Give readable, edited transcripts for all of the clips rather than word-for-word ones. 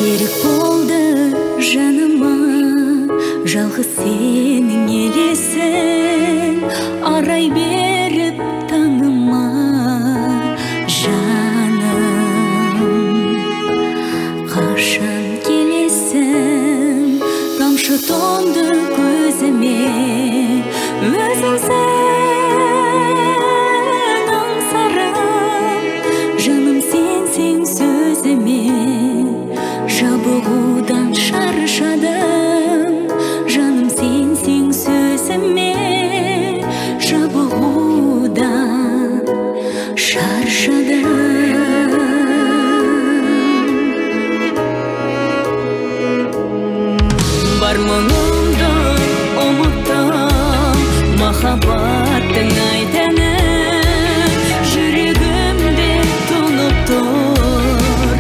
Керек болды жаныма жалғыз сенің елесің, арай беріп таңыма жаным. Қашан келесің, тамшы тоңды көзіме, өзіңсің аңсарым, жаным сенсің сөзіме. Жабығудан шаршадым, жаным сенсің сөзіме. Жабығудан шаршадым. Бар мұңымды ұмыттым, махаббаттың айтаны жүрегімде тұнып тұр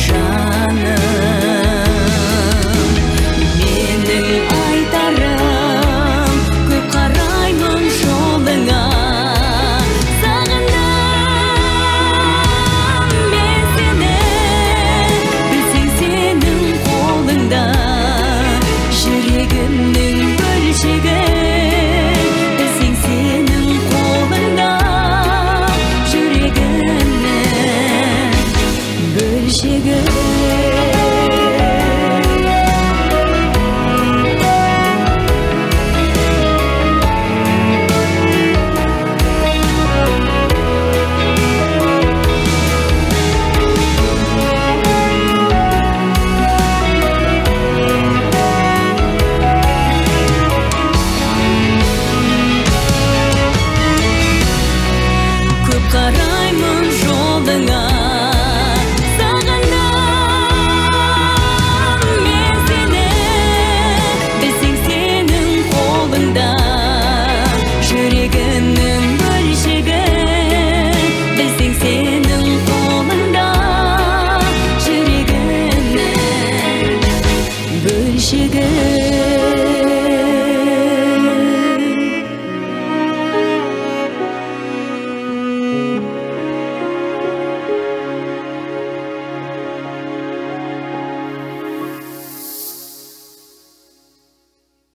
жаным. Менің айтарым көп, қараймын жолыңа. Сағындым мен сені, білсең сенің қолыңда жүрегімнің бөлшегі. Білсең сенің қолыңда жүрегімнің бөлшегі.